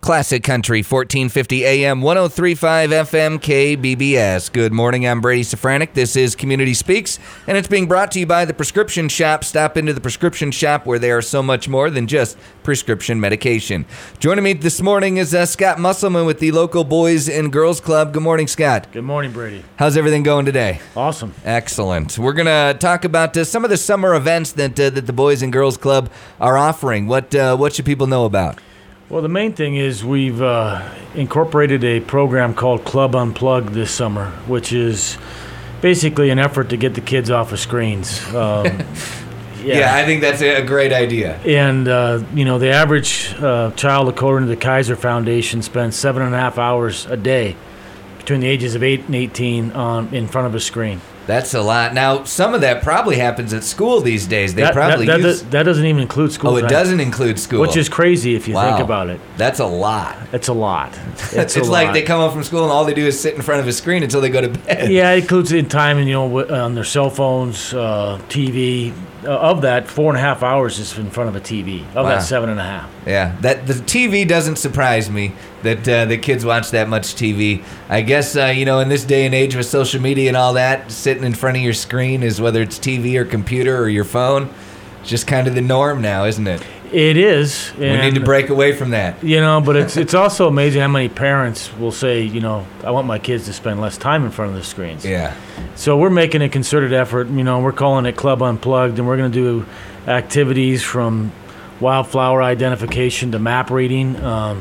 Classic Country, 1450 AM, 103.5 FM, KBBS. Good morning, I'm Brady Safranek. This is Community Speaks, and it's being brought to you by the Prescription Shop. Stop into the Prescription Shop where they are so much more than just prescription medication. Joining me this morning is Scott Musselman with the local Boys and Girls Club. Good morning, Scott. Good morning, Brady. How's everything going today? Awesome. Excellent. We're going to talk about some of the summer events that the Boys and Girls Club are offering. What should people know about? Well, the main thing is we've incorporated a program called Club Unplugged this summer, which is basically an effort to get the kids off of screens. Yeah, I think that's a great idea. And, the average child, according to the Kaiser Foundation, spends 7.5 hours a day between the ages of 8 and 18 in front of a screen. That's a lot. Now, some of that probably happens at school these days. That doesn't even include school. Oh, it doesn't include school. Which is crazy if you think about it. That's a lot. It's a lot. It's like they come home from school and all they do is sit in front of a screen until they go to bed. Yeah, it includes in time and on their cell phones, TV. Of that, 4.5 hours is in front of a TV. Of that 7.5. Yeah, the TV doesn't surprise me that the kids watch that much TV. I guess in this day and age with social media and all that, sitting in front of your screen is whether it's TV or computer or your phone, it's just kind of the norm now, isn't it? It is. We need to break away from that. But it's also amazing how many parents will say, I want my kids to spend less time in front of the screens. Yeah. So we're making a concerted effort. We're calling it Club Unplugged, and we're going to do activities from wildflower identification to map reading.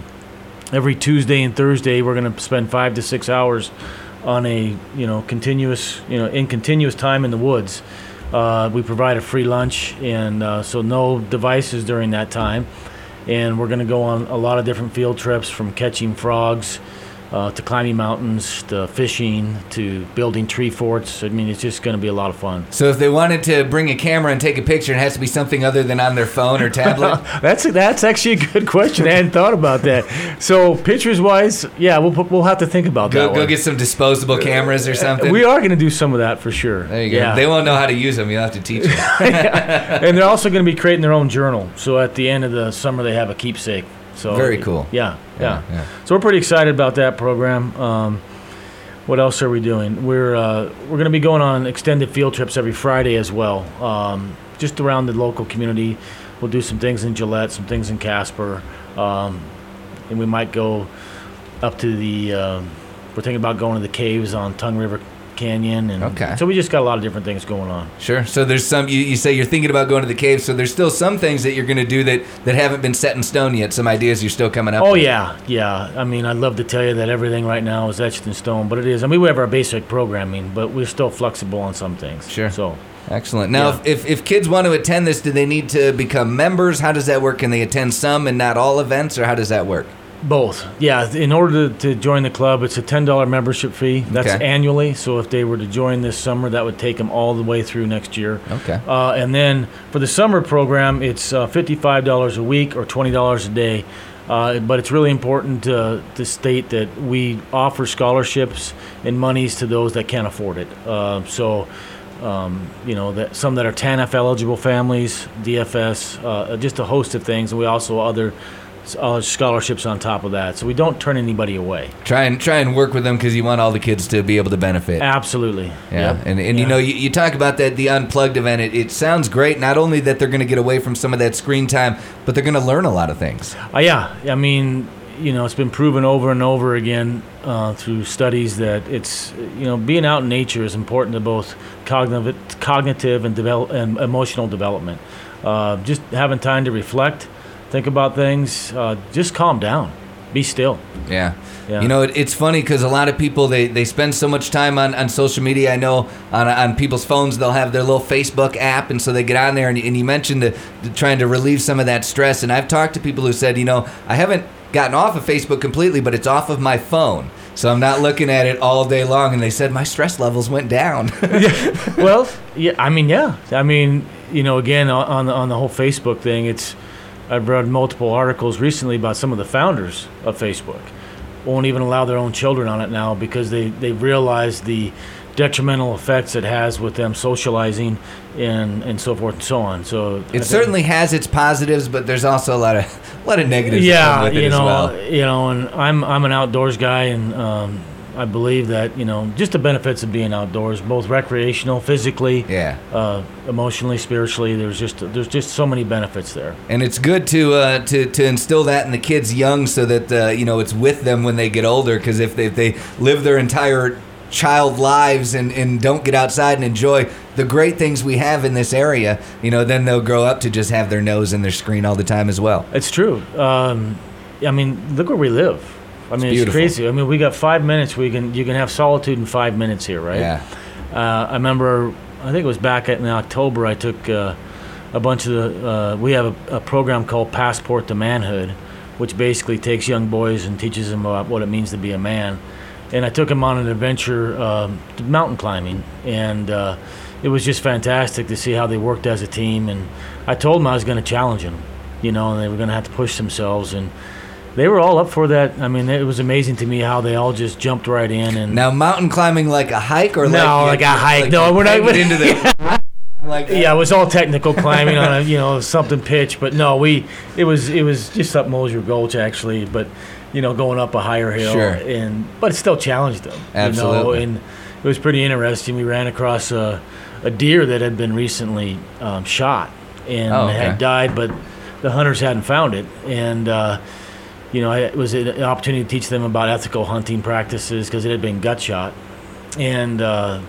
Every Tuesday and Thursday, we're going to spend 5 to 6 hours on a continuous time in the woods. We provide a free lunch, and so no devices during that time. And we're going to go on a lot of different field trips, from catching frogs to climbing mountains to fishing to building tree forts. It's just going to be a lot of fun. So if they wanted to bring a camera and take a picture, it has to be something other than on their phone or tablet? That's actually a good question. I hadn't thought about that. So pictures-wise, yeah, we'll have to think about that. Go get some disposable cameras or something? We are going to do some of that for sure. There you go. Yeah. They won't know how to use them. You'll have to teach them. And they're also going to be creating their own journal. So at the end of the summer, they have a keepsake. So very cool. Yeah. So we're pretty excited about that program. What else are we doing? We're going to be going on extended field trips every Friday as well, just around the local community. We'll do some things in Gillette, some things in Casper, and we might go up to we're thinking about going to the caves on Tongue River Canyon, and so we just got a lot of different things going on. Sure. So there's some, you say you're thinking about going to the caves, so there's still some things that you're going to do that haven't been set in stone yet, some ideas you're still coming up with. Yeah. I'd love to tell you that everything right now is etched in stone, but it is. We have our basic programming, but we're still flexible on some things. Sure. So excellent. Now, if kids want to attend this, do they need to become members? How does that work? Can they attend some and not all events, or how does that work? Both. Yeah, in order to join the club, it's a $10 membership fee. That's annually. So if they were to join this summer, that would take them all the way through next year. Okay. And then for the summer program, it's $55 a week or $20 a day. But it's really important to state that we offer scholarships and monies to those that can't afford it. That some that are TANF eligible families, DFS, just a host of things, and we also other scholarships on top of that, so we don't turn anybody away. Try and work with them because you want all the kids to be able to benefit. Absolutely. Yeah. Yep. And you talk about the Unplugged event. It sounds great. Not only that they're going to get away from some of that screen time, but they're going to learn a lot of things. It's been proven over and over again through studies that it's being out in nature is important to both cognitive and emotional development. Just having time to reflect, think about things, just calm down, be still. Yeah. It's funny because a lot of people, they spend so much time on social media. I know on people's phones they'll have their little Facebook app, and so they get on there, and you mentioned the trying to relieve some of that stress. And I've talked to people who said, I haven't gotten off of Facebook completely, but it's off of my phone. So I'm not looking at it all day long, and they said my stress levels went down. Again, on the whole Facebook thing, I've read multiple articles recently about some of the founders of Facebook won't even allow their own children on it now because they realize the detrimental effects it has with them socializing and so forth and so on. So it certainly has its positives, but there's also a lot of negatives. Yeah, with it you know, as well. And I'm an outdoors guy, and I believe that just the benefits of being outdoors, both recreational, physically, emotionally, spiritually. There's just so many benefits there. And it's good to instill that in the kids young, so that it's with them when they get older. Because if they live their entire child lives and don't get outside and enjoy the great things we have in this area, then they'll grow up to just have their nose in their screen all the time as well. It's true. I mean, look where we live. I mean, it's crazy. I mean, we got 5 minutes. You can have solitude in 5 minutes here, right? Yeah. I remember, I think it was back in October, I took a bunch of we have a program called Passport to Manhood, which basically takes young boys and teaches them about what it means to be a man. And I took them on an adventure, mountain climbing, and it was just fantastic to see how they worked as a team. And I told them I was going to challenge them, and they were going to have to push themselves. And they were all up for that. I mean, it was amazing to me how they all just jumped right in. And now, mountain climbing like a hike, or like a hike? Like no, we're not into the. Like yeah, it was all technical climbing on a something pitch, but no, it was just up Mosier Gulch actually, but going up a higher hill, sure. But it still challenged them. Absolutely. And it was pretty interesting. We ran across a deer that had been recently shot and had died, but the hunters hadn't found it. And it was an opportunity to teach them about ethical hunting practices because it had been gut shot, and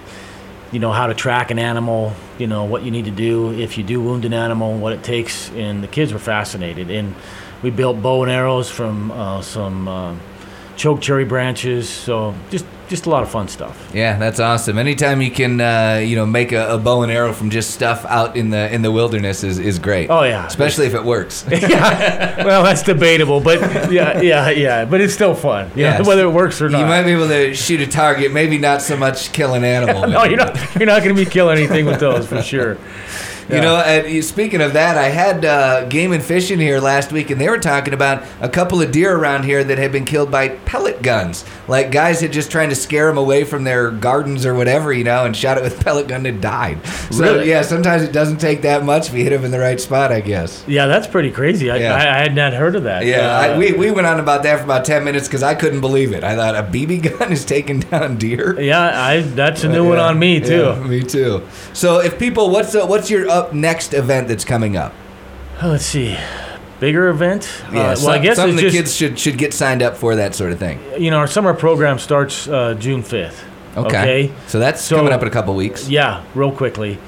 how to track an animal, what you need to do if you do wound an animal, what it takes, and the kids were fascinated. And we built bow and arrows from some choke cherry branches, so just a lot of fun stuff. Yeah, that's awesome. Anytime you can, make a bow and arrow from just stuff out in the wilderness is great. Oh yeah, especially if it works. Yeah. Well, that's debatable, but yeah. But it's still fun. Yeah, whether it works or not. You might be able to shoot a target, maybe not so much kill an animal. No, you're not going to be killing anything with those for sure. Yeah. Speaking of that, I had Game and Fish in here last week, and they were talking about a couple of deer around here that had been killed by pellet guns. Like, guys had just trying to scare them away from their gardens or whatever, and shot it with a pellet gun and died. So, really? Yeah, sometimes it doesn't take that much if you hit them in the right spot, I guess. Yeah, that's pretty crazy. I had not heard of that. Yeah, we went on about that for about 10 minutes because I couldn't believe it. I thought a BB gun is taking down deer. Yeah, that's a new one on me, too. Yeah, me too. So, if people, what's your next event that's coming up? Let's see. Bigger event? Yeah, I guess some of the kids should get signed up for that sort of thing. Our summer program starts June 5th. Okay. So that's coming up in a couple weeks. Yeah, real quickly.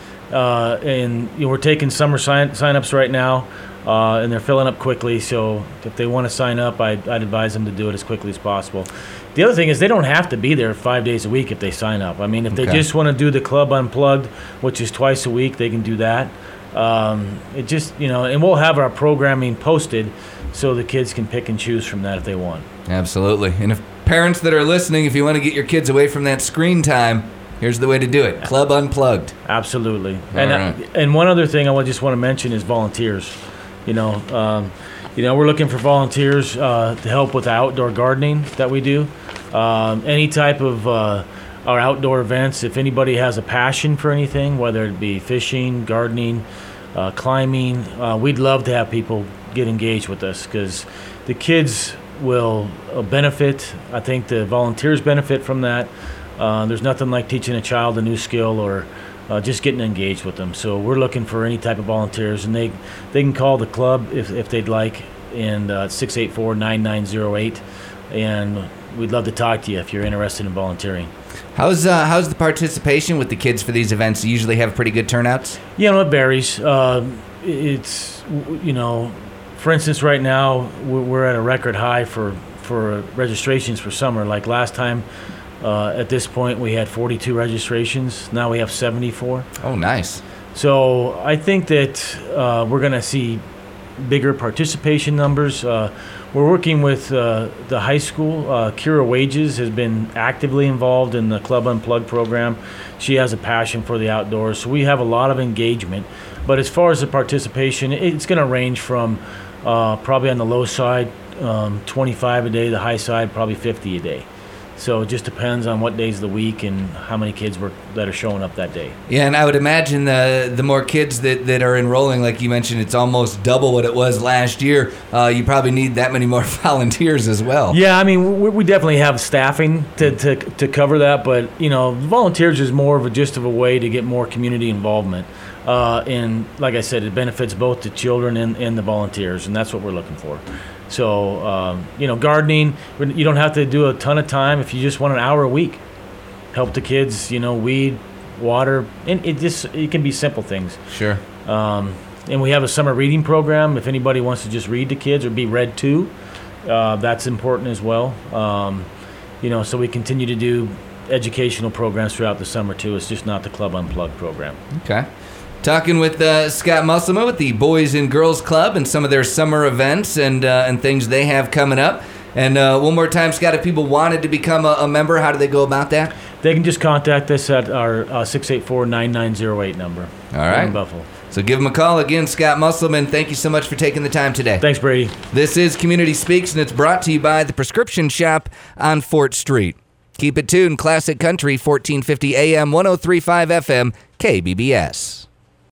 And we're taking summer sign-ups right now, and they're filling up quickly. So if they want to sign up, I'd advise them to do it as quickly as possible. The other thing is they don't have to be there 5 days a week if they sign up. I mean, if they just want to do the Club Unplugged, which is twice a week, they can do that. It just, and we'll have our programming posted so the kids can pick and choose from that if they want. Absolutely. And if parents that are listening, if you want to get your kids away from that screen time, here's the way to do it. Club Unplugged. Absolutely. And one other thing I just want to mention is volunteers. We're looking for volunteers to help with the outdoor gardening that we do. Any type of our outdoor events, if anybody has a passion for anything, whether it be fishing, gardening, climbing, we'd love to have people get engaged with us because the kids will benefit. I think the volunteers benefit from that. There's nothing like teaching a child a new skill or just getting engaged with them. So we're looking for any type of volunteers, and they can call the club if they'd like, and 684-9908, and we'd love to talk to you if you're interested in volunteering. How's the participation with the kids for these events? You usually have pretty good turnouts? It varies. It's, for instance, right now we're at a record high for registrations for summer. Like last time, at this point, we had 42 registrations. Now we have 74. Oh, nice. So I think that we're going to see bigger participation numbers. We're working with the high school. Kira Wages has been actively involved in the Club Unplugged program. She has a passion for the outdoors, so we have a lot of engagement. But as far as the participation, it's going to range from probably on the low side, 25 a day, the high side, probably 50 a day. So it just depends on what days of the week and how many kids that are showing up that day. Yeah, and I would imagine the more kids that are enrolling, like you mentioned, it's almost double what it was last year. You probably need that many more volunteers as well. Yeah, I mean, we definitely have staffing to cover that, but, volunteers is more of a way to get more community involvement. And like I said, it benefits both the children and the volunteers, and that's what we're looking for. So, gardening, you don't have to do a ton of time if you just want an hour a week. Help the kids, weed, water, and it can be simple things. Sure. And we have a summer reading program. If anybody wants to just read to kids or be read to, that's important as well. So we continue to do educational programs throughout the summer too. It's just not the Club Unplugged program. Okay. Talking with Scott Musselman with the Boys and Girls Club and some of their summer events and things they have coming up. And one more time, Scott, if people wanted to become a member, how do they go about that? They can just contact us at our 684-9908 number. All right. In Buffalo. So give them a call. Again, Scott Musselman, thank you so much for taking the time today. Thanks, Brady. This is Community Speaks, and it's brought to you by the Prescription Shop on Fort Street. Keep it tuned. Classic Country, 1450 AM, 103.5 FM, KBBS.